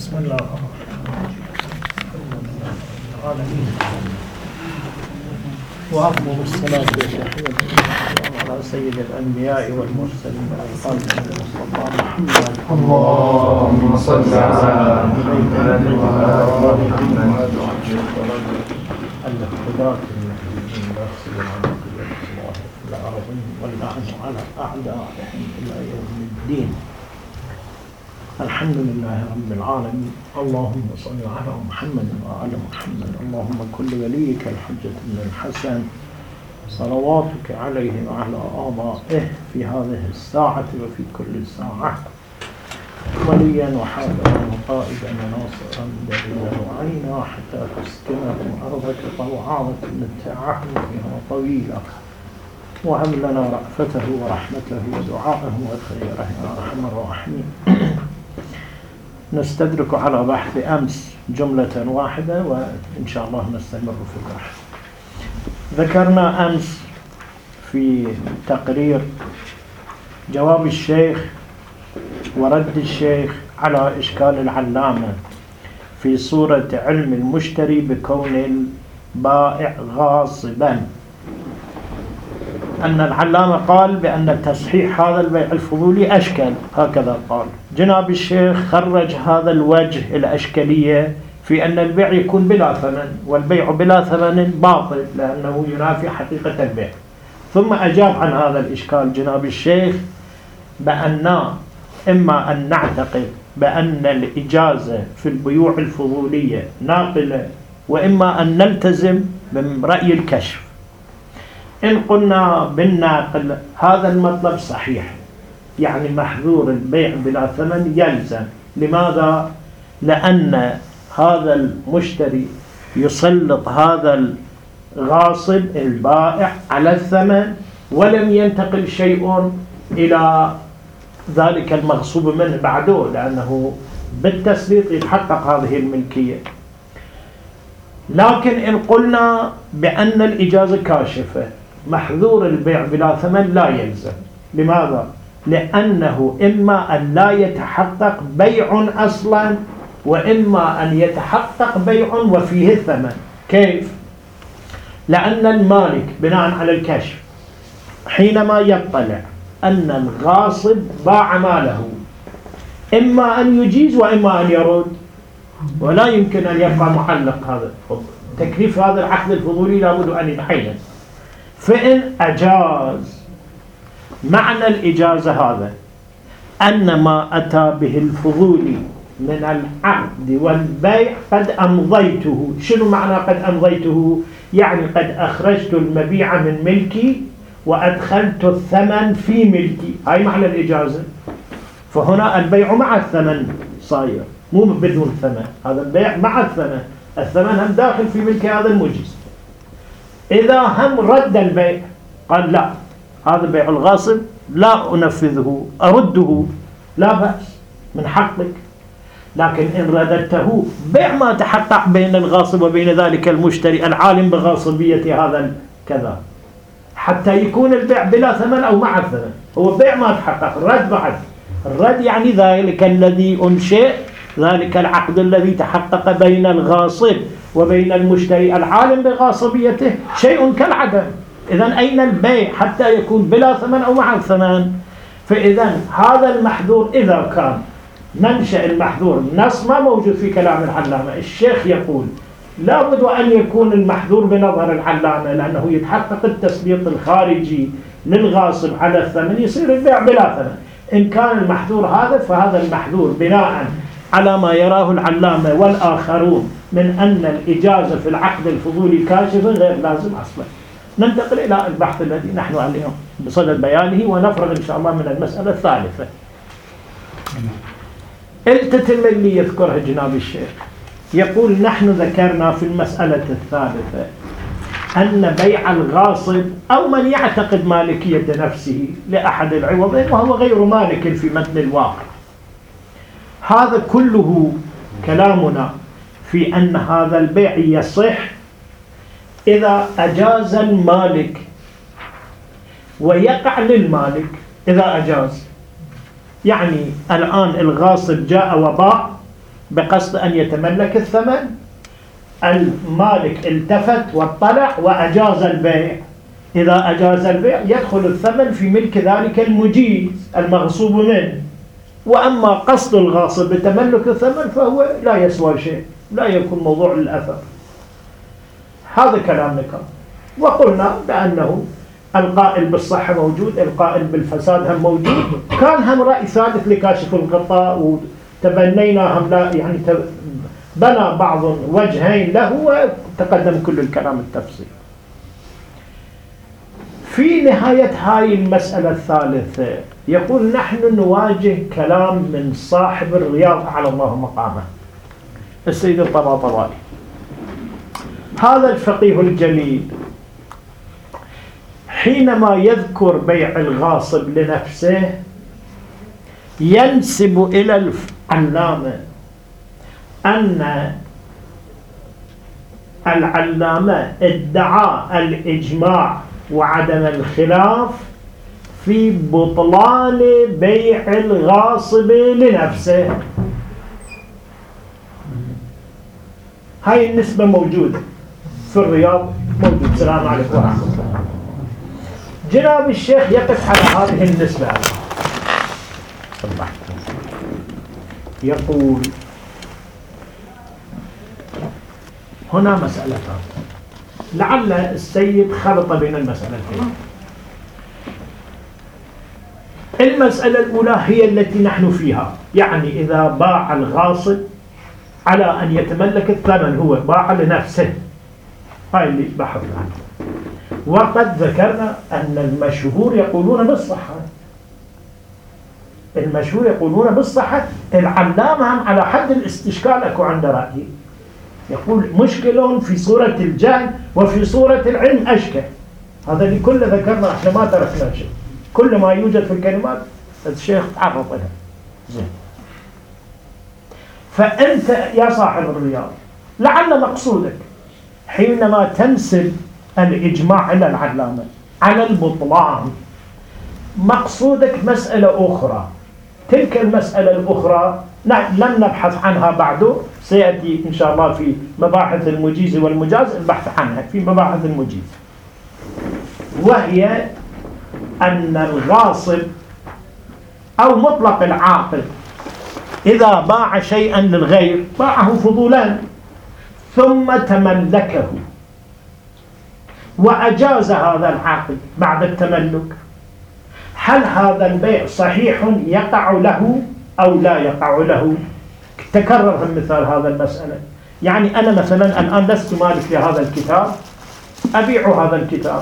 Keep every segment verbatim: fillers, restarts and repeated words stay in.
بسم الله العالمين وأفضل الصلاة والتحية على سيد الأنبياء والمرسلين والخاتم المصطفى محمد اللهم صل على محمد وعلى آل محمد الاقتداء العربي واللعن على أعدائهم إلى يوم الدين. الحمد لله رب العالمين. اللهم صل على محمد وعلى محمد. اللهم كل وليك الحجة بن الحسن صلواتك عليه وعلى آبائه في هذه الساعة وفي كل ساعة وليا وحافظا وقائدا وناصرا دليلا وعينا حتى تسكنهم أرضك طوعا وتمتعهم فيها طويلا وهب لنا رأفته ورحمته ودعاءه وخيره يا أرحم الراحمين. نستدرك على بحث أمس جملة واحدة وإن شاء الله نستمر في البحث. ذكرنا أمس في تقرير جواب الشيخ ورد الشيخ على إشكال العلامة في صورة علم المشتري بكون البائع غاصبا، أن العلامة قال بأن تصحيح هذا البيع الفضولي أشكل، هكذا قال. جناب الشيخ خرج هذا الوجه الأشكالية في أن البيع يكون بلا ثمن، والبيع بلا ثمن باطل لأنه ينافي حقيقة البيع. ثم أجاب عن هذا الإشكال جناب الشيخ بأن إما أن نعتقد بأن الإجازة في البيوع الفضولية ناقلة، وإما أن نلتزم برأي الكشف. إن قلنا بالناقل هذا المطلب صحيح، يعني محظور البيع بلا ثمن يلزم. لماذا؟ لأن هذا المشتري يسلط هذا الغاصب البائع على الثمن ولم ينتقل شيء إلى ذلك المغصوب منه بعده، لأنه بالتسليط يتحقق هذه الملكية. لكن إن قلنا بأن الإجازة كاشفة، محظور البيع بلا ثمن لا يلزم. لماذا؟ لأنه إما أن لا يتحقق بيع أصلا، وإما أن يتحقق بيع وفيه ثمن. كيف؟ لأن المالك بناء على الكشف حينما يطلع أن الغاصب باع ماله إما أن يجيز وإما أن يرد، ولا يمكن أن يبقى معلق. هذا تكليف هذا العقد الفضولي لابد أن يتحين. فإن أجاز، معنى الإجازة هذا أن ما أتى به الفضولي من العقد والبيع قد أمضيته. شنو معنى قد أمضيته؟ يعني قد أخرجت المبيع من ملكي وأدخلت الثمن في ملكي. هاي معنى الإجازة. فهنا البيع مع الثمن صاير، مو بدون ثمن. هذا البيع مع الثمن، الثمن هم داخل في ملك هذا المجيز. إذا هم رد البيع قال لا، هذا بيع الغاصب لا أنفذه أرده، لا بأس من حقك. لكن إن رددته بيع ما تحقق بين الغاصب وبين ذلك المشتري العالم بغاصبية هذا كذا، حتى يكون البيع بلا ثمن أو مع الثمن. هو بيع ما تحقق، الرد بعد. الرد يعني ذلك الذي أنشئ، ذلك العقد الذي تحقق بين الغاصب وبين المشتري العالم بغاصبيته شيء كالعدم. إذن أين البيع حتى يكون بلا ثمن أو مع الثمن؟ فإذن هذا المحظور إذا كان منشأ المحظور نص ما موجود في كلام العلامة، الشيخ يقول لابد أن يكون المحظور بنظر العلامة، لأنه يتحقق التسليط الخارجي للغاصب على الثمن، يصير البيع بلا ثمن. إن كان المحظور هذا فهذا المحظور بناء على ما يراه العلامة والآخرون من أن الإجازة في العقد الفضولي كاشفة غير لازم أصلا. ننتقل إلى البحث الذي نحن اليوم بصدد بيانه ونفرغ إن شاء الله من المسألة الثالثة. التتم اللي يذكرها جناب الشيخ، يقول نحن ذكرنا في المسألة الثالثة أن بيع الغاصب أو من يعتقد مالكية نفسه لأحد العوضين وهو غير مالك في متن الواقع، هذا كله كلامنا في أن هذا البيع يصح إذا أجاز المالك ويقع للمالك. إذا أجاز يعني الآن الغاصب جاء وباع بقصد أن يتملك الثمن، المالك التفت واطلع وأجاز البيع. إذا أجاز البيع يدخل الثمن في ملك ذلك المجيز المغصوب منه. وأما قصد الغاصب بتملك الثمن فهو لا يسوى شيء، لا يكون موضوع للأثر. هذا كلامنا كان. وقلنا بأنه القائل بالصحة موجود، القائل بالفساد هم موجود. كان هم رأي ثالث لكاشف الغطاء، وتبنينا هم لا يعني بنى بعض وجهين له، وتقدم كل الكلام التفصيل. في نهاية هاي المسألة الثالثة يقول: نحن نواجه كلام من صاحب الرياض على الله مقامه السيد الطباطبائي. هذا الفقيه الجليل حينما يذكر بيع الغاصب لنفسه ينسب إلى العلامة أن العلامة ادعى الإجماع وعدم الخلاف في بطلان بيع الغاصب لنفسه. هاي النسبة موجودة في الرياض، موجود. السلام عليكم ورحمة الله. جناب الشيخ يقف على هذه النسبة، يقول: هنا مسألتان، لعل السيد خلط بين المسألتين. المسألة الأولى هي التي نحن فيها، يعني إذا باع الغاصب على أن يتملك الثمن، هو باع لنفسه، هاي اللي بحث عنه. وقد ذكرنا أن المشهور يقولون بالصحة، المشهور يقولون بالصحة. العلامة هم على حد الاستشكال أكو عند رأيي، يقول: مشكل في صورة الجهل وفي صورة العلم أشكل. هذا اللي كله ذكرنا، احنا ما تركنا شيء، كل ما يوجد في الكلمات الشيخ تعرض لها. زين. فأنت يا صاحب الرياض لعل مقصودك حينما تنسب الإجماع إلى العلامة على البطلان مقصودك مسألة أخرى. تلك المسألة الأخرى لم نبحث عنها بعد، سيأتي إن شاء الله في مباحث المجيز والمجاز البحث عنها في مباحث المجيز، وهي أن الغاصب أو مطلق العاقل إذا باع شيئا للغير، باعه فضولا ثم تملكه وأجاز هذا العاقل بعد التملك، هل هذا البيع صحيح يقع له أو لا يقع له؟ تكرر مثال هذا المسألة. يعني أنا مثلا الآن لست مالك لهذا الكتاب، أبيع هذا الكتاب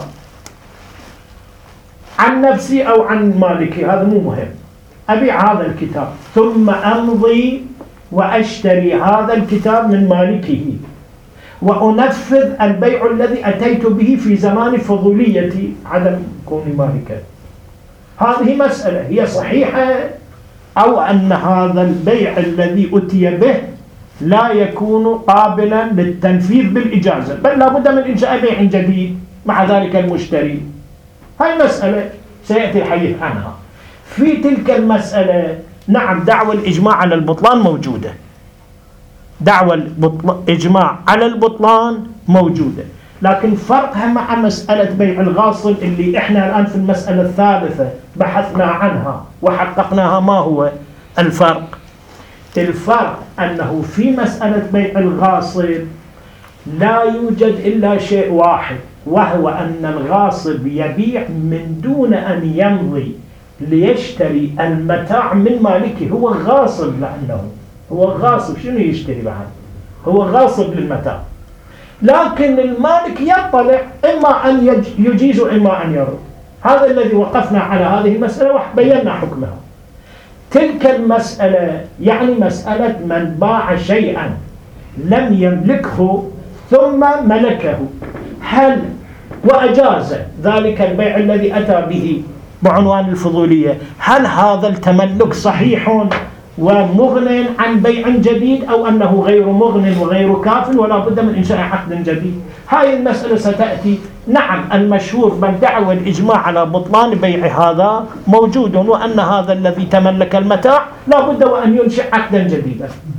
عن نفسي أو عن مالكي، هذا مو مهم. أبيع هذا الكتاب ثم أمضي وأشتري هذا الكتاب من مالكه وأنفذ البيع الذي أتيت به في زمان فضوليتي عدم كوني مالكا. هذه مسألة هي صحيحة، أو أن هذا البيع الذي أتي به لا يكون قابلا للتنفيذ بالإجازة، بل لا بد من إنشاء بيع جديد مع ذلك المشتري. هاي مسألة سيأتي الحديث عنها. في تلك المسألة نعم دعوى الإجماع على البطلان موجودة، دعوى الإجماع على البطلان موجودة، لكن فرقها مع مسألة بيع الغاصب اللي إحنا الآن في المسألة الثالثة بحثنا عنها وحققناها. ما هو الفرق؟ الفرق أنه في مسألة بيع الغاصب لا يوجد إلا شيء واحد، وهو أن الغاصب يبيع من دون أن يمضي ليشتري المتاع من مالكه. هو غاصب، لأنه هو غاصب، شنو يشتري بعد؟ هو غاصب للمتاع، لكن المالك يطلع إما أن يجيز إما أن يرد. هذا الذي وقفنا على هذه المسألة وبينا حكمها. تلك المسألة يعني مسألة من باع شيئا لم يملكه ثم ملكه، هل وأجاز ذلك البيع الذي أتى به بعنوان الفضولية، هل هذا التملك صحيح ومغن عن بيع جديد أو أنه غير مغن وغير كاف ولا بد من إنشاء عقد جديد؟ هاي المسألة ستأتي. نعم المشهور بل دعوى الإجماع على بطلان بيع هذا موجود، وأن هذا الذي تملك المتاع لا بد وأن ينشئ عقدا جديدا.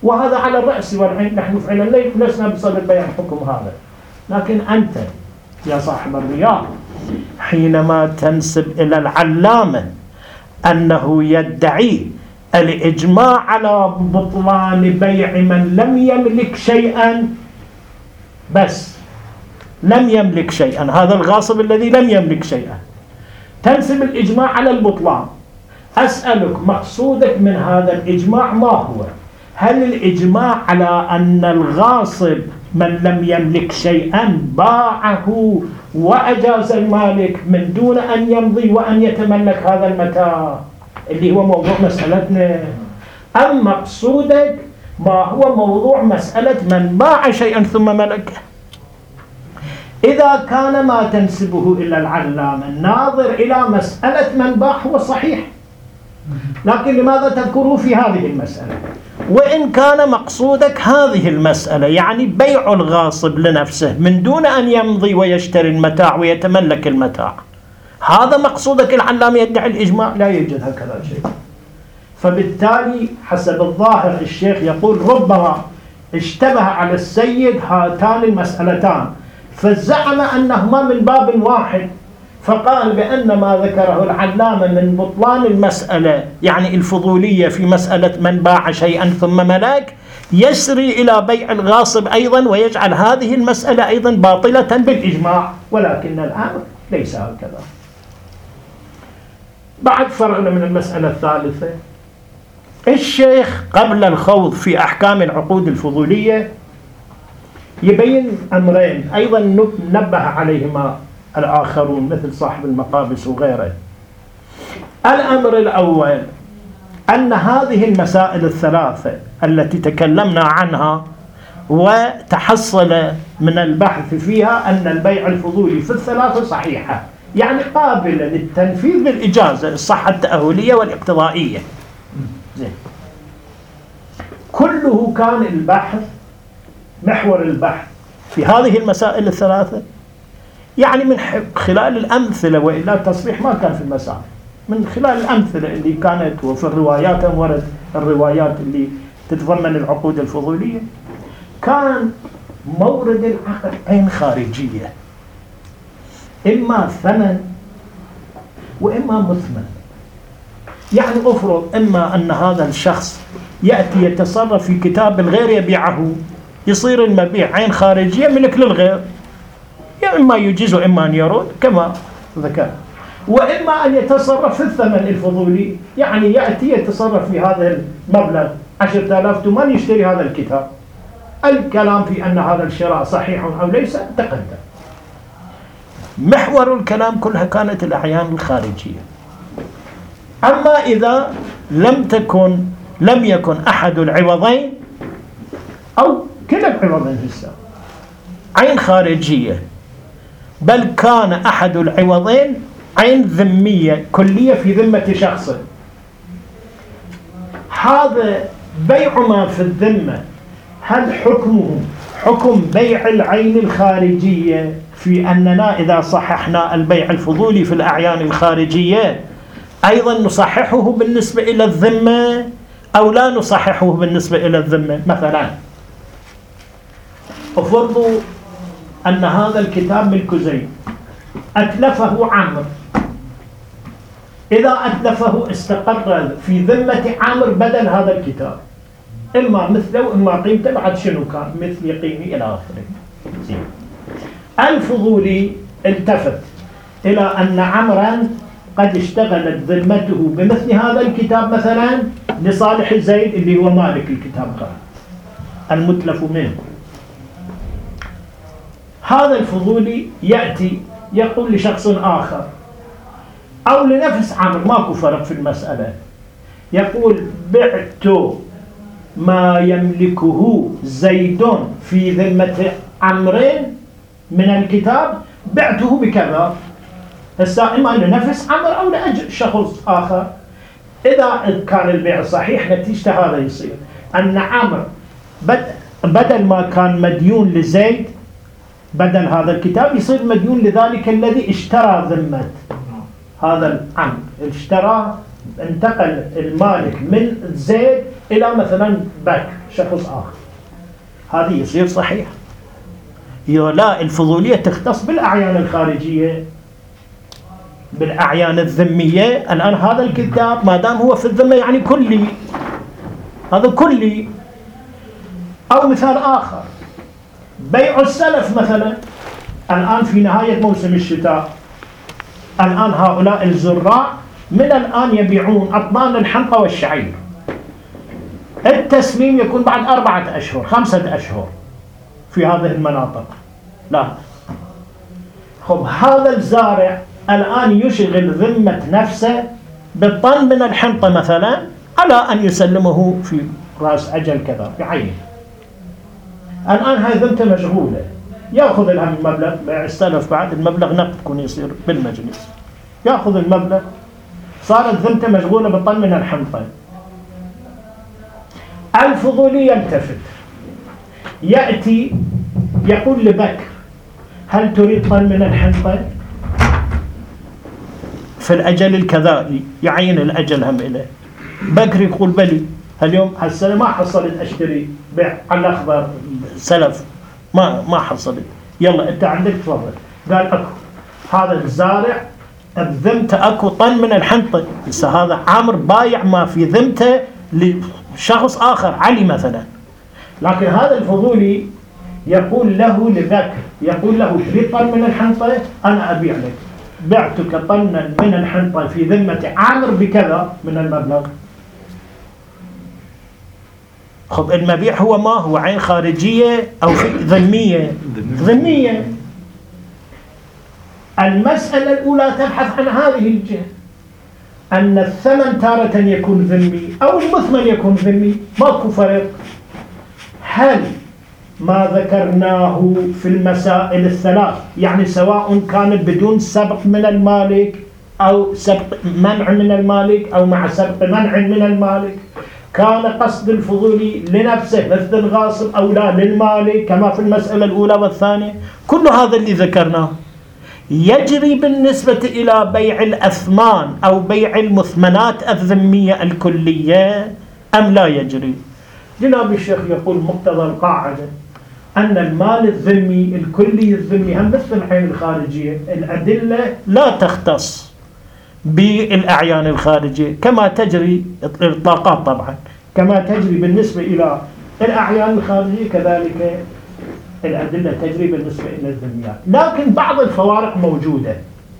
وهذا على الرأس والعين، نحن فعلا لسنا بصدد بيان حكم هذا. لكن أنت يا صاحب الرياض حينما تنسب إلى العلامة أنه يدعي الإجماع على بطلان بيع من لم يملك شيئا، بس لم يملك شيئا، هذا الغاصب الذي لم يملك شيئا، تنسب الإجماع على البطلان. أسألك مقصودك من هذا الإجماع ما هو؟ هل الإجماع على أن الغاصب من لم يملك شيئا باعه وأجاز المالك من دون أن يمضي وأن يتملك هذا المتاع اللي هو موضوع مسألتنا، أم مقصودك ما هو موضوع مسألة من باع شيئا ثم ملكه؟ إذا كان ما تنسبه إلى العلامة الناظر إلى مسألة من باع هو صحيح، لكن لماذا تذكره في هذه المسألة؟ وإن كان مقصودك هذه المسألة يعني بيع الغاصب لنفسه من دون أن يمضي ويشتري المتاع ويتملك المتاع، هذا مقصودك العلامة يدعي الإجماع، لا يوجد هكذا شيء. فبالتالي حسب الظاهر الشيخ يقول ربما اشتبه على السيد هاتان المسألتان فزعم أنهما من باب واحد، فقال بأن ما ذكره العلامة من بطلان المسألة يعني الفضولية في مسألة من باع شيئا ثم ملك يسري إلى بيع الغاصب أيضا، ويجعل هذه المسألة أيضا باطلة بالإجماع، ولكن الأمر ليس هكذا. بعد فرغنا من المسألة الثالثة، الشيخ قبل الخوض في أحكام العقود الفضولية يبين أمرين أيضا نبه عليهما الآخرون مثل صاحب المقابس وغيره. الأمر الأول أن هذه المسائل الثلاثة التي تكلمنا عنها وتحصل من البحث فيها أن البيع الفضولي في الثلاثة صحيحة، يعني قابلة للتنفيذ بالإجازة، الصحة التأهلية والاقتضائية. زين. كله كان البحث محور البحث في هذه المسائل الثلاثة، يعني من خلال الأمثلة، وإلا التصريح ما كان في المسائل، من خلال الأمثلة اللي كانت وفي الروايات ورد الروايات اللي تتضمن العقود الفضولية، كان مورد العقد عين خارجية، إما ثمن وإما مثمن. يعني أفرض إما أن هذا الشخص يأتي يتصرف في كتاب الغير يبيعه، يصير المبيع عين خارجية ملك للغير، يعني إما يجيز وإما أن يرد كما ذكر، وإما أن يتصرف في الثمن الفضولي، يعني يأتي يتصرف في هذا المبلغ عشرة آلاف تومان يشتري هذا الكتاب. الكلام في أن هذا الشراء صحيح أو ليس تقدم. محور الكلام كلها كانت الأعيان الخارجية. أما إذا لم تكن لم يكن أحد العوضين أو كلا العوضين هسه عين خارجية، بل كان أحد العوضين عين ذمية كلية في ذمة شخص، هذا بيع ما في الذمة هل حكمه حكم بيع العين الخارجية في أننا إذا صححنا البيع الفضولي في الأعيان الخارجية أيضا نصححه بالنسبة إلى الذمة أو لا نصححه بالنسبة إلى الذمة؟ مثلا أفرضوا أن هذا الكتاب ملك زيد، أتلفه عامر، إذا أتلفه استقر في ذمة عامر بدل هذا الكتاب، إما مثله وإما قيمته بعد شنو كان مثل قيمي إلى آخره. الفضولي التفت إلى أن عمرا قد اشتغلت ذمته بمثل هذا الكتاب مثلا لصالح زيد اللي هو مالك الكتاب كان المتلف منه. هذا الفضولي يأتي يقول لشخص آخر أو لنفس عمرو، ماكو فرق في المسألة، يقول بعت ما يملكه زيد في ذمة عمرين من الكتاب بعته بكذا، هسه إما لنفس عمرو أو لأجل شخص آخر. إذا كان البيع صحيح نتيجة هذا يصير أن عمرو بدل ما كان مديون لزيد بدل هذا الكتاب يصير مديون لذلك الذي اشترى ذمة هذا العمرو، اشترى انتقل المالك من زيد إلى مثلا بكر شخص آخر، هذه يصير صحيح. لا، الفضولية تختص بالأعيان الخارجية، بالأعيان الذمية. الآن هذا الكتاب ما دام هو في الذمة يعني كلي، هذا كلي. أو مثال آخر، بيع السلف مثلا، الآن في نهاية موسم الشتاء، الآن هؤلاء الزراع من الآن يبيعون أطنان الحنطة والشعير، التسليم يكون بعد أربعة أشهر خمسة أشهر في هذه المناطق. لا، خب هذا الزارع الآن يشغل ذمة نفسه بالطن من الحنطة مثلا على أن يسلمه في رأس أجل كذا بعين. الآن هاي ذمته مشغولة، يأخذ الهم المبلغ، بيع السلف بعد المبلغ نقد يكون يصير بالمجلس، يأخذ المبلغ، صارت ذمته مشغولة بالطن من الحنطة. الفضولي يلتفت يأتي يقول لبكر هل تريد طن من الحنطة في الأجل الكذائي، يعين الأجل هم إليه. بكر يقول بلي، اليوم هالسنة ما حصلت أشتري بيع على الأخضر سلف، ما ما حصلت، يلا أنت عندك تفضل. قال أكو هذا الزارع بذمته أكو طن من الحنطة، بس هذا عامر بايع ما في ذمته لشخص آخر علي مثلا. لكن هذا الفضولي يقول له لبكر، يقول له تريد طن من الحنطة، أنا أبيع لك، بعتك طنا من الحنطة في ذمة عامر بكذا من المبلغ. خب المبيع هو ما هو عين خارجية أو ذمية؟ ذمية. المسألة الأولى تبحث عن هذه الجهة، أن الثمن تارة يكون ذمي أو المثمن يكون ذمي، ماكو فرق. هل ما ذكرناه في المسائل الثلاث يعني سواء كانت بدون سبق من المالك أو سبق منع من المالك أو مع سبق منع من المالك، كان قصد الفضولي لنفسه مثل الغاصب أو لا للمالك كما في المسألة الأولى والثانية، كل هذا اللي ذكرناه يجري بالنسبة إلى بيع الأثمان أو بيع المثمنات الذمية الكلية أم لا يجري؟ جناب الشيخ يقول مقتضى القاعدة أن المال الذمي الكلي الذمي هم مثل العين الخارجية، الأدلة لا تختص بالأعيان الخارجية كما تجري الإطلاقات طبعا، كما تجري بالنسبة إلى الأعيان الخارجية كذلك الأدلة تجري بالنسبة إلى الذميات. لكن بعض الفوارق موجودة،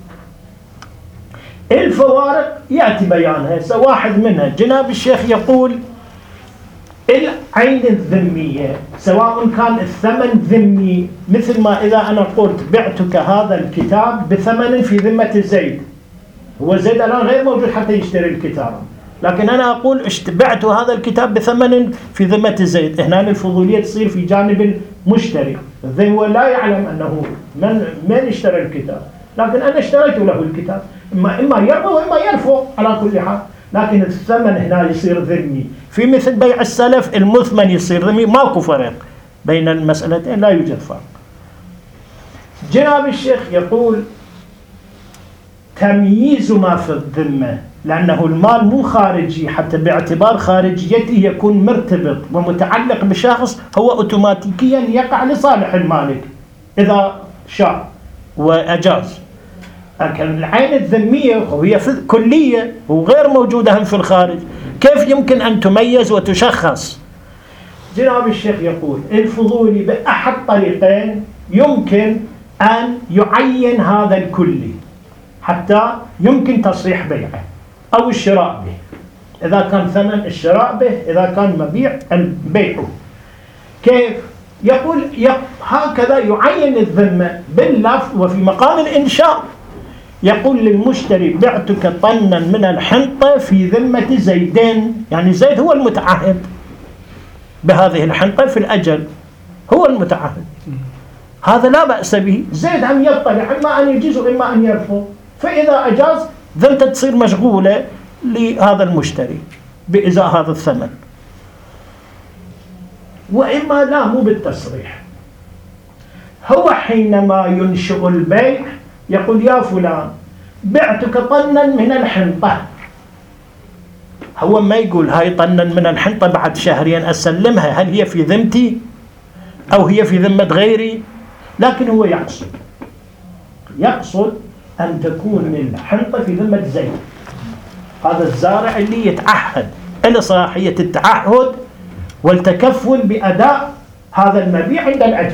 الفوارق يأتي بيانها. واحد منها جناب الشيخ يقول العين الذمية سواء كان الثمن ذمي، مثل ما إذا أنا قلت بعتك هذا الكتاب بثمن في ذمة زيد، هو زيد الآن غير موجود حتى يشتري الكتاب، لكن أنا أقول بعت هذا الكتاب بثمن في ذمة زيد. هنا الفضولية تصير في جانب المشتري، هو لا يعلم أنه من من اشترى الكتاب، لكن أنا اشتريت له الكتاب، إما إما يرضى وإما يرفض على كل حال، لكن الثمن هنا يصير ذمي. في مثل بيع السلف المثمن يصير ذمي، ماكو فرق بين المسألتين، لا يوجد فرق. جناب الشيخ يقول تمييز ما في الذمة، لأنه المال مو خارجي حتى باعتبار خارجيته يكون مرتبط ومتعلق بشخص، هو أوتوماتيكيا يقع لصالح المالك إذا شاء وأجاز. لكن العين الذمية وهي كلية وغير موجودة هم في الخارج، كيف يمكن أن تميز وتشخص؟ جناب الشيخ يقول الفضولي بأحد طريقين يمكن أن يعين هذا الكلي حتى يمكن تصريح بيعه أو الشراء به، إذا كان ثمن الشراء به، إذا كان مبيع البيع. كيف؟ يقول هكذا يعين الذمة باللفظ وفي مقام الإنشاء، يقول للمشتري بعتك طنا من الحنطة في ذمة زيدين، يعني زيد هو المتعهد بهذه الحنطة في الأجل، هو المتعهد، هذا لا بأس به. زيد هم يطلع إما أن يجيز وإما أن يرفض، فإذا أجاز ذمته تصير مشغولة لهذا المشتري بإزاء هذا الثمن، وإما لا مو بالتصريح. هو حينما ينشئ البيع يقول يا فلان بعتك طنا من الحنطة هو ما يقول هاي طنا من الحنطة بعد شهرين أسلمها، هل هي في ذمتي أو هي في ذمة غيري؟ لكن هو يقصد يقصد أن تكون الحنطة في ذمة زيد، هذا الزارع اللي يتعهد إلى صلاحية التعهد والتكفل بأداء هذا المبيع عند الأجل،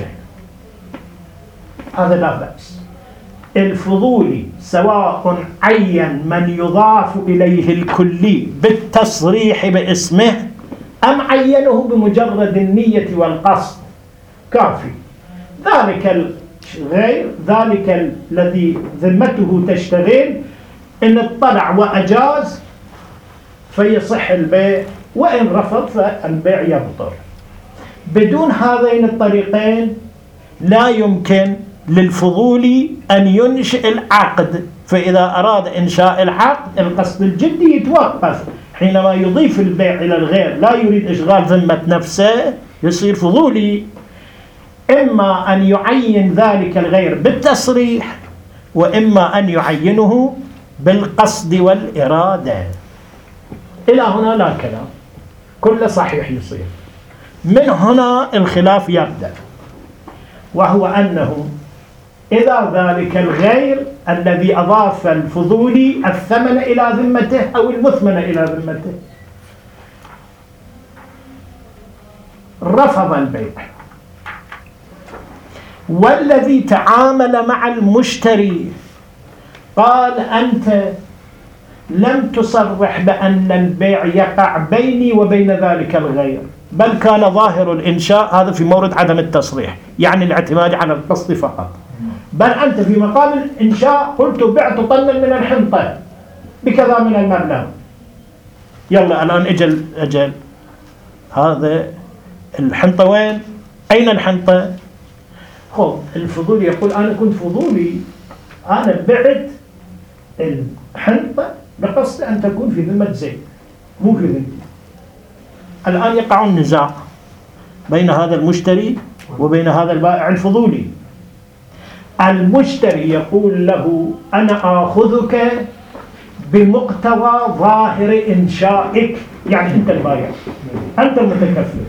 هذا لا بأس. الفضولي سواء عين من يضاف إليه الكلي بالتصريح باسمه أم عينه بمجرد النية والقصد كافي. ذلك الغير، ذلك الذي ذمته تشتغل، إن اطلع وأجاز فيصح البيع، وإن رفض فالبيع يبطل. بدون هذين الطريقين لا يمكن للفضولي أن ينشئ العقد، فإذا أراد إنشاء العقد القصد الجدي يتوقف. حينما يضيف البيع إلى الغير لا يريد إشغال ذمة نفسه يصير فضولي. إما أن يعين ذلك الغير بالتصريح، وإما أن يعينه بالقصد والإرادة. إلى هنا لا كلام، كل صحيح يصير. من هنا الخلاف يبدأ، وهو أنه إذا ذلك الغير الذي أضاف الفضولي الثمن إلى ذمته أو المثمن إلى ذمته رفض البيع، والذي تعامل مع المشتري قال أنت لم تصرح بأن البيع يقع بيني وبين ذلك الغير، بل كان ظاهر الإنشاء، هذا في مورد عدم التصريح، يعني الاعتماد على القصد فقط، بل أنت في مقام الإنشاء قلت بعت طنا من الحنطة بكذا من المبلغ. يلا الآن أجل أجل هذا الحنطة وين؟ أين الحنطة؟ خب الفضولي يقول أنا كنت فضولي، أنا بعت الحنطة بقصد أن تكون في ذمة زيد مو في ذمتي. الآن يقع النزاع بين هذا المشتري وبين هذا البائع الفضولي. المشتري يقول له أنا آخذك بمقتضى ظاهر إنشائك، يعني أنت البائع أنت المتكفل.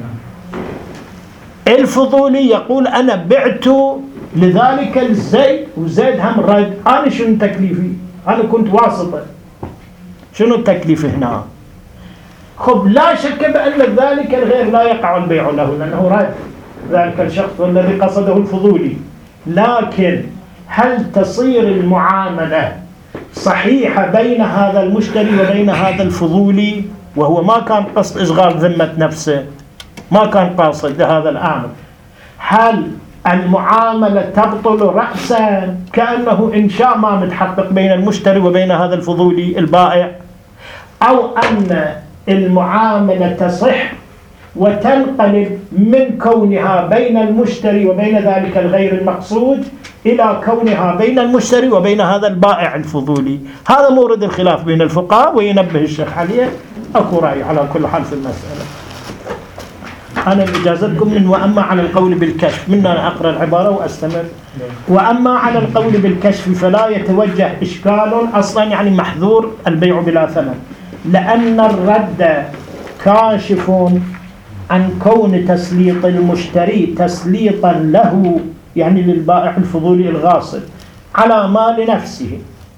الفضولي يقول أنا بعت لذلك الزيد وزيد هم رد، أنا شنو تكليفي؟ أنا كنت واسطة، شنو التكليف هنا؟ خب لا شك بأن ذلك الغير لا يقع البيع له لأنه رد ذلك الشخص الذي قصده الفضولي. لكن هل تصير المعاملة صحيحة بين هذا المشتري وبين هذا الفضولي وهو ما كان قصد إشغال ذمة نفسه، ما كان قاصد لهذا الأمر؟ هل المعاملة تبطل رأسا كأنه إنشاء ما متحقق بين المشتري وبين هذا الفضولي البائع، أو أن المعاملة تصح وتنقلب من كونها بين المشتري وبين ذلك الغير المقصود إلى كونها بين المشتري وبين هذا البائع الفضولي؟ هذا مورد الخلاف بين الفقهاء، وينبه الشيخ عليه أكو رأي على كل حال في المسألة. أنا بإجازتكم من وأما على القول بالكشف، من أنا أقرأ العبارة وأستمر. وأما على القول بالكشف فلا يتوجه إشكال أصلا، يعني محذور البيع بلا ثمن، لأن الرد كاشف عن كون تسليط المشتري تسليطا له، يعني للبائع الفضولي الغاصب، على مال نفسه،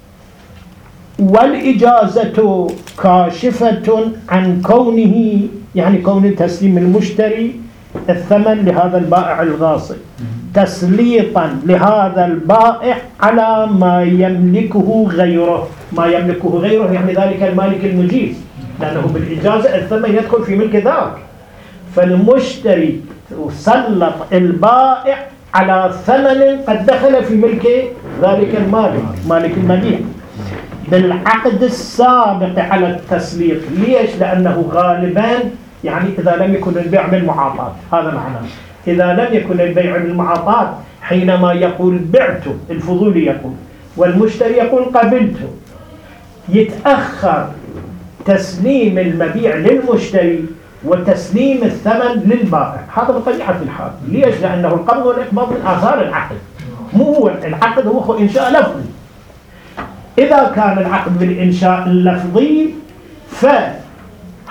والإجازة كاشفة عن كونه، يعني كون تسليم المشتري الثمن لهذا البائع الغاصب تسليطا لهذا البائع على ما يملكه غيره. ما يملكه غيره يعني ذلك المالك المجيز، لأنه بالإجازة الثمن يدخل في ملك ذاك، فالمشتري سلط البائع على ثمن قد دخل في ملك ذلك المالك مالك المبيع بالعقد السابق على التسليط. ليش؟ لأنه غالبا يعني إذا لم يكن البيع بالمعاطاة، هذا معناه إذا لم يكن البيع بالمعاطاة، حينما يقول بعته الفضولي يقول والمشتري يقول قبلته، يتأخر تسليم المبيع للمشتري وتسليم الثمن للبائع، هذا بطبيعة الحال. ليش؟ لأنه القبض والإقباض من آثار العقد، مو هو العقد هو إنشاء لفظي. إذا كان العقد بالإنشاء اللفظي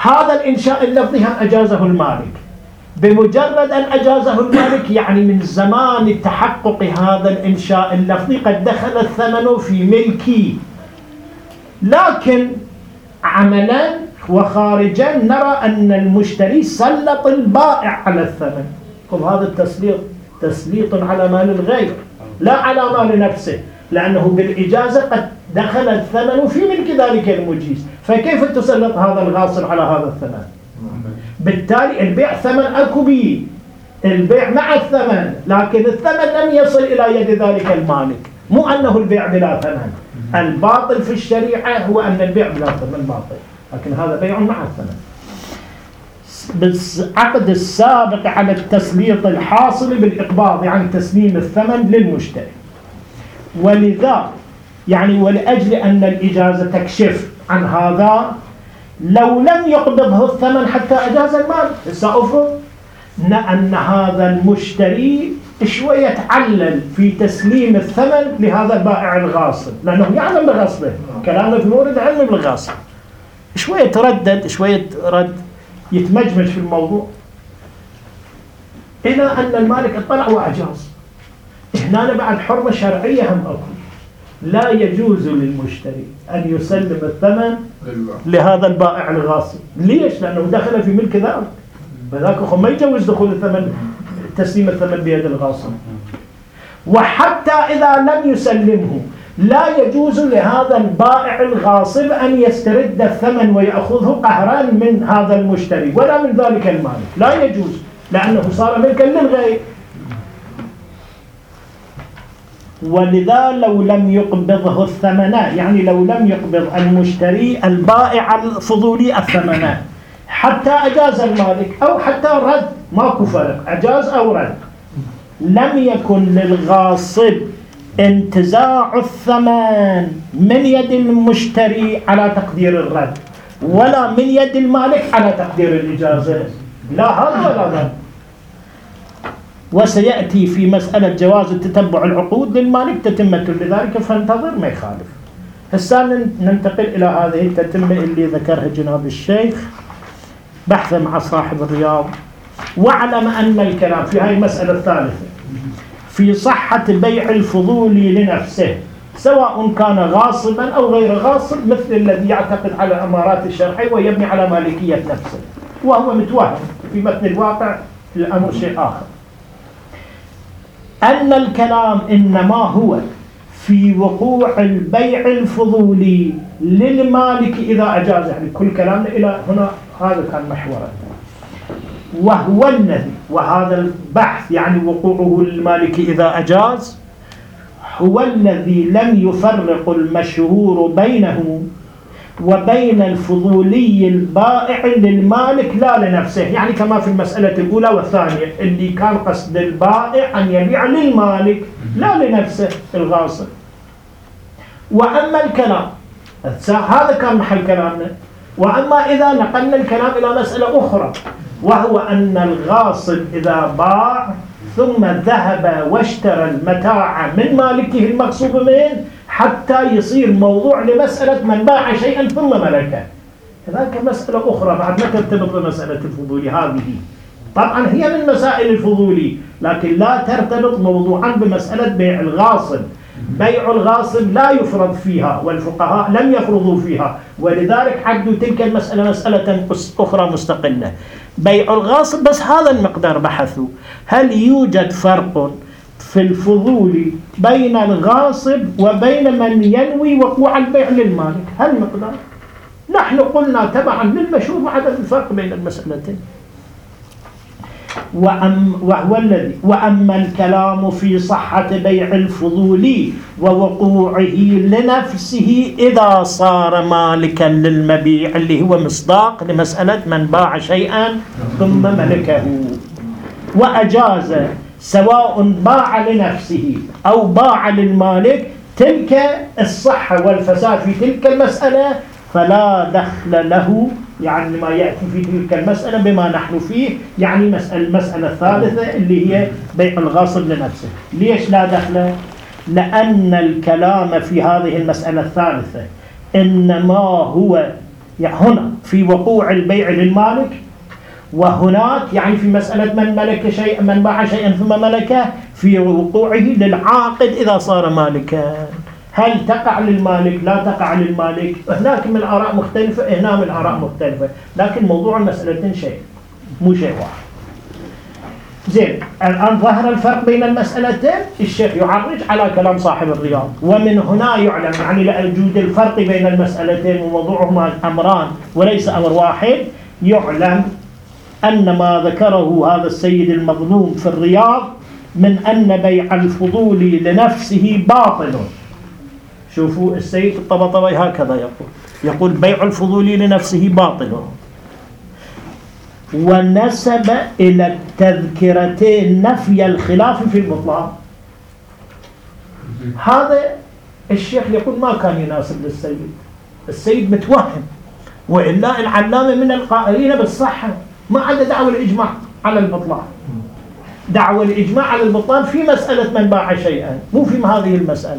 هذا الإنشاء اللفظي هم أجازه المالك. بمجرد أن أجازه المالك يعني من زمان تحقق هذا الإنشاء اللفظي قد دخل الثمن في ملكي. لكن عملا وخارجا نرى أن المشتري سلط البائع على الثمن. وهذا التسليط تسليط على مال الغير لا على مال نفسه، لأنه بالإجازة قد دخل الثمن في ملك ذلك المجيز، فكيف تسلط هذا الغاصب على هذا الثمن؟ بالتالي البيع ثمن أكو به، البيع مع الثمن، لكن الثمن لم يصل إلى يد ذلك المالك، مو أنه البيع بلا ثمن. الباطل في الشريعة هو أن البيع بلا ثمن باطل، لكن هذا بيع مع الثمن. بالعقد السابق على التسليط الحاصل بالإقباض يعني تسليم الثمن للمشتري. ولذا يعني ولأجل أن الإجازة تكشف عن هذا لو لم يقبضه الثمن حتى أجاز المال، سأفرض أن هذا المشتري شوية تعلل في تسليم الثمن لهذا البائع الغاصب، لأنه يعلم بغصبه، كلامه في مورد علم بالغاصب، شوية تردد شوية رد يتمجمج في الموضوع إلى أن المالك اطلع وأجاز. هنا بعد حرمة شرعية هم أكو، لا يجوز للمشتري أن يسلم الثمن لهذا البائع الغاصب. ليش؟ لأنه دخل في ملك ذلك، فذاك ما يجوز دخول الثمن تسليم الثمن بيد الغاصب. وحتى إذا لم يسلمه لا يجوز لهذا البائع الغاصب أن يسترد الثمن ويأخذه قهرا من هذا المشتري ولا من ذلك المالك، لا يجوز، لأنه صار ملكا للغير. ولذا لو لم يقبضه الثمن يعني لو لم يقبض المشتري البائع الفضولي الثمن حتى أجاز المالك أو حتى رد، ماكو فرق، أجاز أو رد، لم يكن للغاصب انتزاع الثمن من يد المشتري على تقدير الرد ولا من يد المالك على تقدير الإجازة، لا هذا ولا ذا. وسيأتي في مسألة جواز تتبع العقود للمالك تتمة لذلك، فانتظر ما يخالف. هسه ننتقل إلى هذه التتمة اللي ذكرها جناب الشيخ بحثا مع صاحب الرياض. واعلم أن الكلام في هذه المسألة الثالثة في صحة بيع الفضولي لنفسه سواء كان غاصبا أو غير غاصب، مثل الذي يعتقد على الأمارات الشرعية ويبني على مالكية نفسه وهو متوهم في مثل الواقع الأمر شيء آخر. أن الكلام إنما هو في وقوع البيع الفضولي للمالك إذا أجاز، يعني كل كلامنا إلى هنا هذا كان محورا. وهو الذي وهذا البحث يعني وقوعه للمالك إذا أجاز هو الذي لم يفرق المشهور بينه وبين الفضولي البائع للمالك لا لنفسه، يعني كما في المسألة الأولى والثانية اللي كان قصد البائع أن يبيع للمالك لا لنفسه الغاصب. وأما الكلام هذا كان محل كلامنا. وأما إذا نقلنا الكلام إلى مسألة أخرى وهو أن الغاصب إذا باع ثم ذهب واشترى المتاع من مالكه المغصوب منه حتى يصير موضوع لمسألة من باع شيئا ثم ملكه، هذاك مسألة أخرى بعد ما ترتبط بمسألة الفضولي. هذه طبعا هي من مسائل الفضولي لكن لا ترتبط موضوعا بمسألة بيع الغاصب. بيع الغاصب لا يفرض فيها والفقهاء لم يفرضوا فيها، ولذلك عدوا تلك المسألة مسألة أخرى مستقلة. بيع الغاصب بس هذا المقدار بحثوا هل يوجد فرق في الفضول بين الغاصب وبين من ينوي وقوع البيع للمالك، هل مقدار؟ نحن قلنا تبعا للمشهور وعدم الفرق بين المسألتين. وأم وهو الذي وأما الكلام في صحة بيع الفضول ووقوعه لنفسه إذا صار مالكا للمبيع اللي هو مصداق لمسألة من باع شيئا ثم ملكه وأجاز سواء باع لنفسه أو باع للمالك، تلك الصحة والفساد في تلك المسألة فلا دخل له يعني ما يأتي في تلك المسألة بما نحن فيه، يعني مسألة المسألة الثالثة اللي هي بيع الغاصب لنفسه. ليش لا دخل؟ لأن الكلام في هذه المسألة الثالثة إنما هو يعني هنا في وقوع البيع للمالك، وهناك يعني في مسألة من ملك شيئا، من باع شيئا ثم ملكه، في وقوعه للعاقد إذا صار مالكا. هل تقع للمالك لا تقع للمالك؟ هناك من الآراء مختلفة، هنا من الآراء مختلفة، لكن موضوع المسألتين شيء مو شيء واحد. زين، الآن ظهر الفرق بين المسألتين. الشيخ يعرج على كلام صاحب الرياض، ومن هنا يعلم يعني لوجود الفرق بين المسألتين وموضوعهما أمران وليس أمر واحد، يعلم أن ما ذكره هذا السيد المظلوم في الرياض من أن بيع الفضول لنفسه باطل. شوفوا السيد الطبطبي هكذا يقول، يقول بيع الفضول لنفسه باطل، ونسب إلى التذكرتين نفي الخلاف في البطلان. هذا الشيخ يقول ما كان يناسب للسيد، السيد متوهم، وإلا العلامة من القائلين بالصحة، ما عدا دعوة الإجماع على البطلان. دعوة الإجماع على البطلان في مسألة من باع شيئا، مو في هذه المسألة،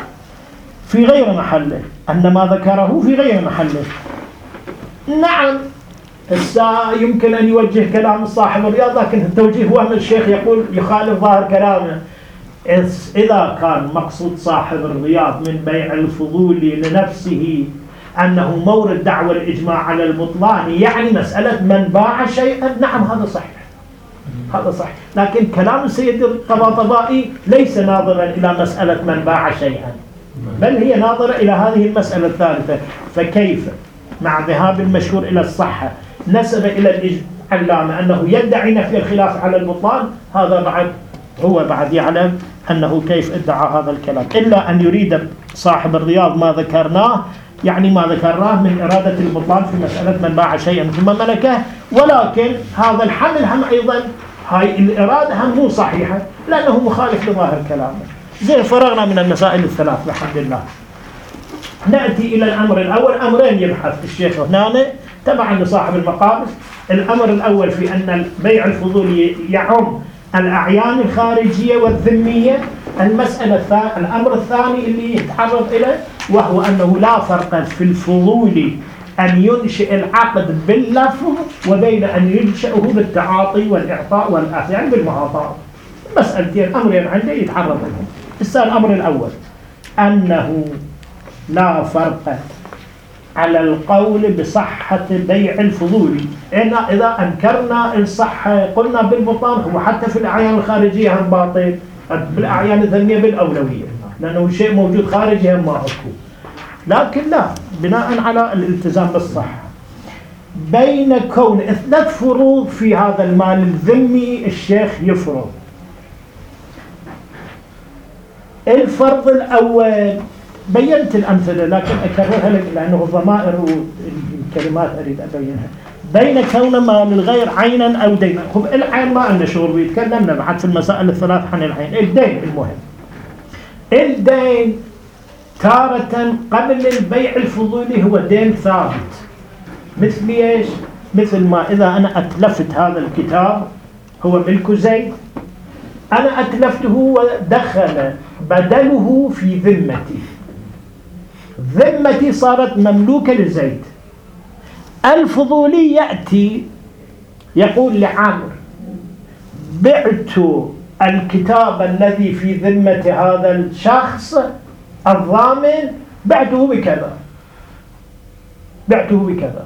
في غير محله، أن ما ذكره في غير محله. نعم الساعة يمكن أن يوجه كلام صاحب الرياض، لكن التوجيه هو من الشيخ يقول يخالف ظاهر كلامه. إذا كان مقصود صاحب الرياض من بيع الفضول لنفسه أنه مورد دعوة الإجماع على البطلان، يعني مسألة من باع شيئا، نعم هذا صحيح، هذا صحيح، لكن كلام السيد الطباطبائي ليس ناظرا إلى مسألة من باع شيئا، بل هي ناظرة إلى هذه المسألة الثالثة. فكيف مع ذهاب المشهور إلى الصحة نسب إلى العلامة أنه يدعي نفي الخلاف على البطلان؟ هذا بعد هو بعد يعلم أنه كيف ادعى هذا الكلام، إلا أن يريد صاحب الرياض ما ذكرناه، يعني ما ذكرناه من إرادة البطلان في مسألة من باع شيئا ثم ملكه، ولكن هذا الحمل هم أيضا هاي الإرادة هم مو صحيحة لأنه مخالف لظاهر كلامه. زين، فرغنا من المسائل الثلاث الحمد لله. نأتي إلى الأمر الأول. أمرين يبحث الشيخ هنا تبعا لصاحب المقابس. الأمر الأول في أن البيع الفضولي يعم الأعيان الخارجية والذمية. المسألة الثانية، الأمر الثاني اللي يتعرض إليه، وهو أنه لا فرق في الفضول أن ينشئ العقد باللفظ وبين أن ينشئه بالتعاطي والإعطاء والأخذ، يعني بالمعاطاة. مسألتين أمرين عنده يتعرض لهم. السؤال الأمر الأول أنه لا فرق على القول بصحة بيع الفضول. إن إذا أنكرنا الصحة قلنا بالبطلان، هو حتى في الأعيان الخارجية هم باطل، بالأعيان الذمية بالأولوية، لأنه شيء موجود خارجي هم ما أكو. لكن لا، بناء على الالتزام بالصحة بين كون ثلاث فروض في هذا المال الذمي الشيخ يفرض. الفرض الأول بينت الأمثلة لكن أكررها لك لأنه الضمائر والكلمات أريد أبينها. بين كون مال الغير عينا أو دينا. خب العين ما عندنا شغل بيه، تكلمنا بعد في المسائل الثلاث عن العين. الدين المهم، الدين تارة قبل البيع الفضولي هو دين ثابت. مثل ايش؟ مثل ما إذا أنا أتلفت هذا الكتاب هو ملك زيد، أنا أتلفته ودخل بدله في ذمتي، ذمتي صارت مملوكة لزيد. الفضولي يأتي يقول لعامر بعت الكتاب الذي في ذمة هذا الشخص الضامن، بعته بكذا، بعته بكذا.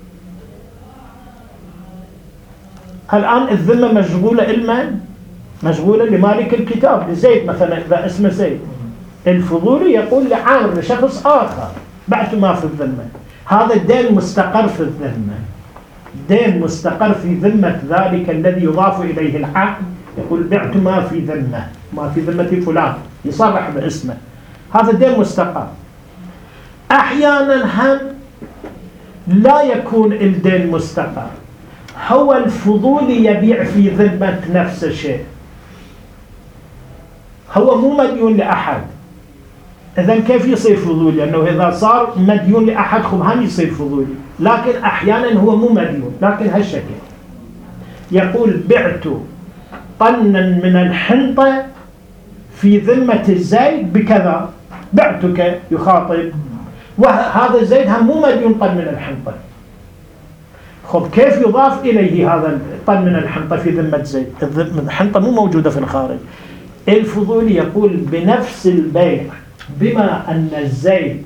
الآن الذمة مشغولة لمن؟ مشغولة لمالك الكتاب، لزيد مثلا إذا اسمه زيد. الفضولي يقول لعامر لشخص آخر بعت ما في الذمة. هذا الدين مستقر في الذمة، دين مستقر في ذمة ذلك الذي يضاف إليه العقد. يقول بعت ما في ذمة، ما في ذمة فلان، يصرح باسمه، هذا الدين مستقر. أحيانا هم لا يكون الدين مستقر، هو الفضولي يبيع في ذمة نفس الشيء، هو مو مديون لأحد. إذن كيف يصير فضولي؟ لأنه إذا صار مديون لأحد خب هم يصير فضولي، لكن أحيانا هو مو مديون، لكن هالشكل. يقول بعت طنا من الحنطة في ذمة الزيد بكذا، بعتك، يخاطب وهذا زيد هم مو مديون طن من الحنطة. خب كيف يضاف إليه هذا الطن من الحنطة في ذمة زيد؟ الحنطة مو موجودة في الخارج. الفضولي يقول بنفس البيع بما أن الزيد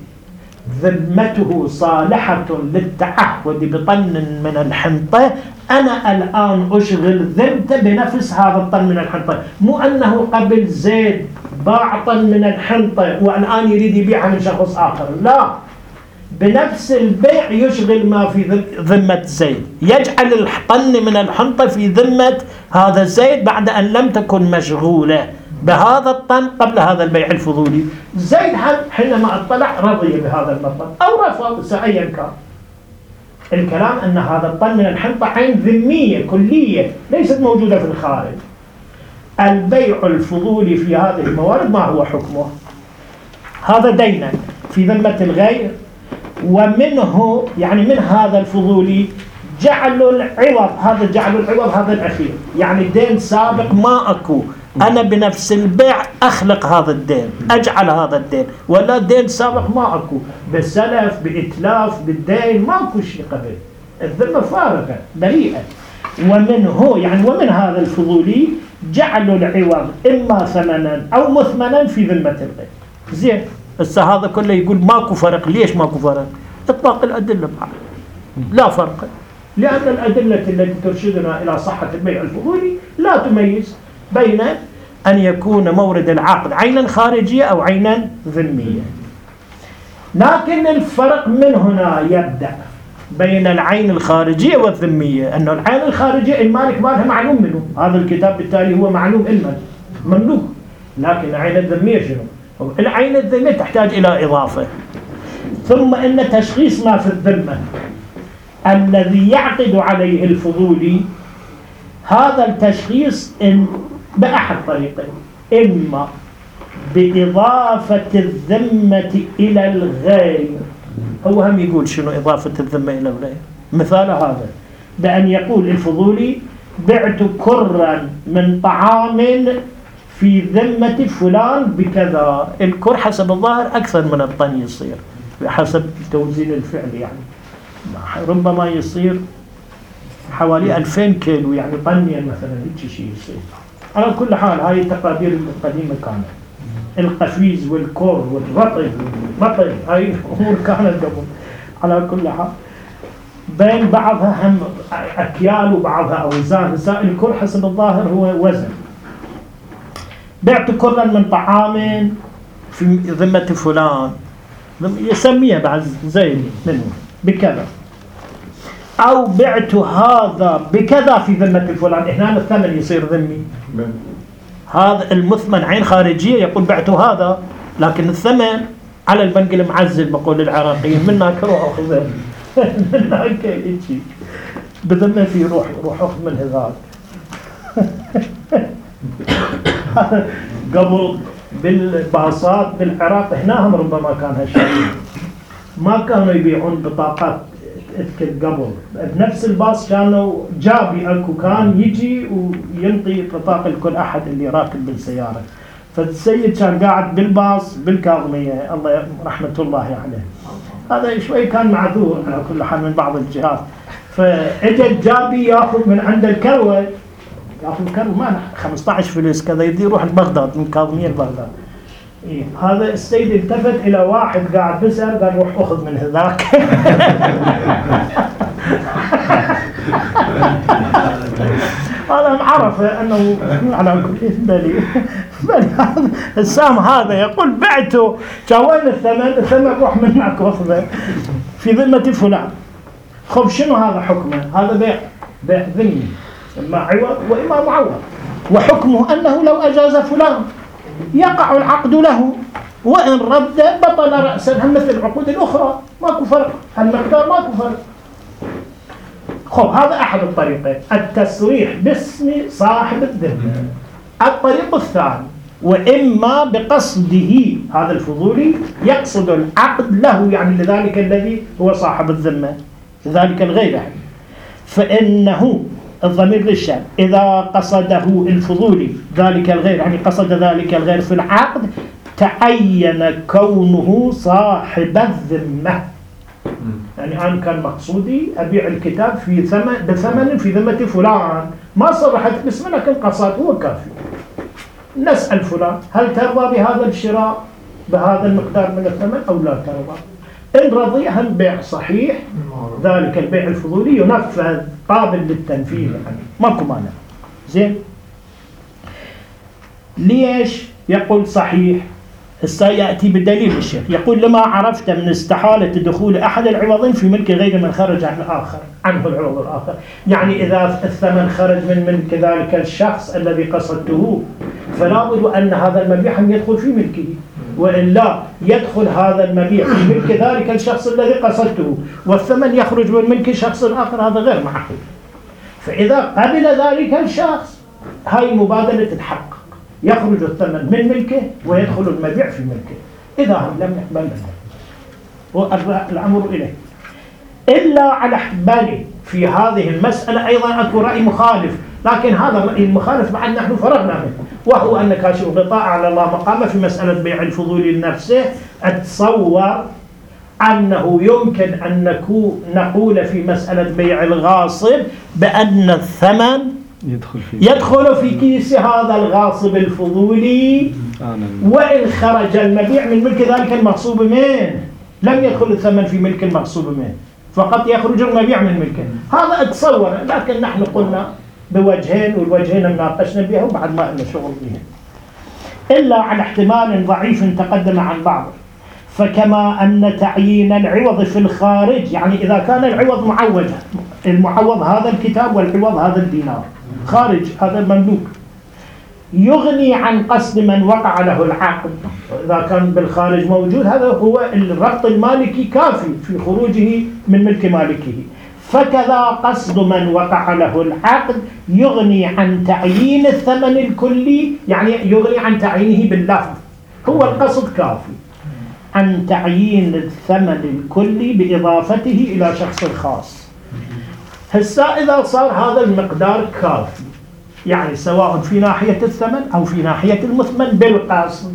ذمته صالحة للتعهد بطن من الحنطة، أنا الآن أشغل ذمته بنفس هذا الطن من الحنطة. مو أنه قبل زيد باع طن من الحنطة والآن يريد يبيعها من شخص آخر، لا، بنفس البيع يشغل ما في ذمة زيد، يجعل الطن من الحنطة في ذمة هذا زيد بعد أن لم تكن مشغولة بهذا الطن قبل هذا البيع الفضولي. زيد حينما اطلع رضي بهذا المطلب أو رفض سأيا كان. الكلام أن هذا الطن من الحنطة عين ذمية كلية ليست موجودة في الخارج. البيع الفضولي في هذه الموارد ما هو حكمه؟ هذا دينا في ذمة الغير، ومنه يعني من هذا الفضولي جعل العوض، هذا جعل العوض هذا الأخير، يعني دين سابق ما أكو، أنا بنفس البيع أخلق هذا الدين، أجعل هذا الدين، ولا دين سابق ما أكو، بالسلف بإتلاف بالدين ما أكو شيء قبل، الذمة فارغة بريئة. ومنه يعني ومن هذا الفضولي جعل العوض إما ثمنا أو مثمنا في ذمة الغير. زين، هسه هذا كله يقول ماكو فرق. ليش ماكو فرق؟ إطلاق الأدلة بعض لا فرق، لأن الأدلة التي ترشدنا إلى صحة البيع الفضولي لا تميز بين أن يكون مورد العقد عينا خارجية أو عينا ذمية. لكن الفرق من هنا يبدأ بين العين الخارجية والذمية، أن العين الخارجية المالك مالها معلوم منه، هذا الكتاب بالتالي هو معلوم إلما مملوك، لكن العين الذمية شنو؟ العين الذمية تحتاج إلى إضافة. ثم إن تشخيص ما في الذمة الذي يعقد عليه الفضولي، هذا التشخيص إن بأحد طريقين، إما بإضافة الذمة إلى الغير. هو هم يقول شنو إضافة الذمة إلى الغير؟ مثال هذا بأن يقول الفضولي بعت كرا من طعام في ذمة فلان بكذا، الكر حسب الظاهر أكثر من الطن يصير حسب توزين الفعل، يعني ربما يصير حوالي ألفين كيلو، يعني طنين مثلا هيك شيء يصير. على كل حال هاي التقادير القديمة كانت القفيز والكور والرطب والبطل هاي أمور كانت قبل. على كل حال بين بعضها هم أكيال وبعضها أوزان، الكر حسب الظاهر هو وزن. بعت كرا من طعام في ذمة فلان، يسميها بعد زين منه بكذا، أو بعت هذا بكذا في ذمة فلان، هنا الثمن يصير ذمي. هذا المثمن عين خارجية يقول بعت هذا، لكن الثمن على البنك المعزل بقول العراقيين، من هناك روح أخذه من هناك يجي بذمة في روح روح أخذ من هذاك. قبل بالباصات بالعراق هنا هم ربما كان هالشيء، ما كانوا يبيعون بطاقات اذكر قبل، بنفس الباص كانوا جابي اكو كان يجي وينطي بطاقة لكل احد اللي راكب بالسيارة. فالسيد كان قاعد بالباص بالكاظمية الله رحمة الله عليه، هذا شوي كان معذور على كل حال من بعض الجهات، فاجى الجابي ياخذ من عند الكروة، ياخذ الكروة ما خمسة عشر فلس كذا يدي يروح لبغداد من كاظمية لبغداد. إيه. هذا السيد التفت إلى واحد قاعد بسر قال روح أخذ من هذاك. هذا عرف أنه على كل بلي بلي هذا السام هذا يقول بعته جاوين الثمن، الثمن روح منك واخذه في ذمة فلان. خب شنو هذا حكمه؟ هذا بيع بيع ذمي، إما عوض وإما معوض، وحكمه أنه لو أجاز فلان يقع العقد له، وإن رد بطل رأسا، هم مثل العقود الأخرى ماكو فرق، المقدار ماكو فرق. خب هذا أحد الطريقين، التصريح باسم صاحب الذمة. الطريق الثاني وإما بقصده، هذا الفضولي يقصد العقد له، يعني لذلك الذي هو صاحب الذمة، لذلك الغير يعني. فإنه الضمير للشأن إذا قصده الفضولي ذلك الغير، يعني قصد ذلك الغير في العقد، تعين كونه صاحب الذمة. يعني أنا كان مقصودي أبيع الكتاب في ثمن بثمن في ذمة فلان، ما صرحت باسمه لكن قصد هو كافي. نسأل فلان هل ترضى بهذا الشراء بهذا المقدار من الثمن أو لا ترضى؟ إن رضي البيع صحيح، ذلك البيع الفضولي ينفذ قابل للتنفيذ، يعني ماكو مانع. زين، ليش يقول صحيح؟ سيأتي بدليل الشيخ، يقول لما عرفت من استحالة دخول أحد العوضين في ملك غير من خرج عن الآخر عنه العوض الآخر. يعني إذا الثمن خرج من ملك ذلك الشخص الذي قصدته فلا بد أن هذا المبيع يدخل في ملكه، وإلا يدخل هذا المبيع في ملك ذلك الشخص الذي قصدته والثمن يخرج من ملك شخص آخر، هذا غير معقول. فإذا قبل ذلك الشخص هاي مبادلة تتحقق، يخرج الثمن من ملكه ويدخل المبيع في ملكه. إذا لم يقبل الأمر إليه إلا على احتمال في هذه المسألة أيضا أكو رأي مخالف، لكن هذا الرأي المخالف بعد نحن فرغنا منه، وهو أن كاشف الغطاء على الله مقامه في مسألة بيع الفضول لنفسه. أتصور أنه يمكن أن نقول في مسألة بيع الغاصب بأن الثمن يدخل في, يدخل في كيس هذا الغاصب الفضولي، وإن خرج المبيع من ملك ذلك المغصوب منه لم يدخل الثمن في ملك المغصوب منه، فقط يخرج المبيع من ملكه. هذا أتصور، لكن نحن قلنا بوجهين والوجهين ناقشنا بها وبعد ما لنا شغل بها. إلا على احتمال ضعيف تقدم عن بعض، فكما أن تعيين العوض في الخارج، يعني إذا كان العوض معوج، المعوض هذا الكتاب والعوض هذا الدينار خارج هذا المملوك، يغني عن قصد من وقع له العقد. إذا كان بالخارج موجود هذا هو الربط المالكي كافي في خروجه من ملك مالكه، فكذا قصد من وقع له العقد يغني عن تعيين الثمن الكلي، يعني يغني عن تعيينه باللفظ، هو القصد كافي عن تعيين الثمن الكلي بإضافته إلى شخص خاص. هسا إذا صار هذا المقدار كافي، يعني سواء في ناحية الثمن أو في ناحية المثمن بالقصد،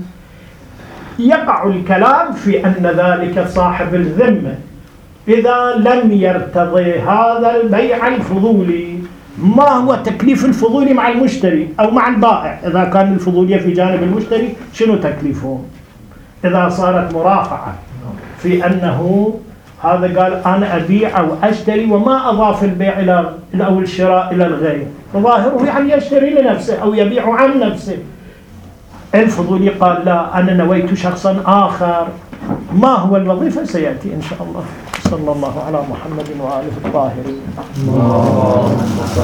يقع الكلام في أن ذلك صاحب الذمة إذا لم يرتضي هذا البيع الفضولي. ما هو تكليف الفضولي مع المشتري أو مع البائع؟ إذا كان الفضولية في جانب المشتري شنو تكليفهم؟ إذا صارت مرافعة في أنه هذا قال أنا أبيع أو أشتري وما أضاف البيع إلى أو الشراء إلى الغير، فظاهره يعني يشتري لنفسه أو يبيع عن نفسه. الفضولي قال لا، أنا نويت شخصا آخر. ما هو الوظيفة سيأتي إن شاء الله. صلى الله على محمد وآله الطاهرين.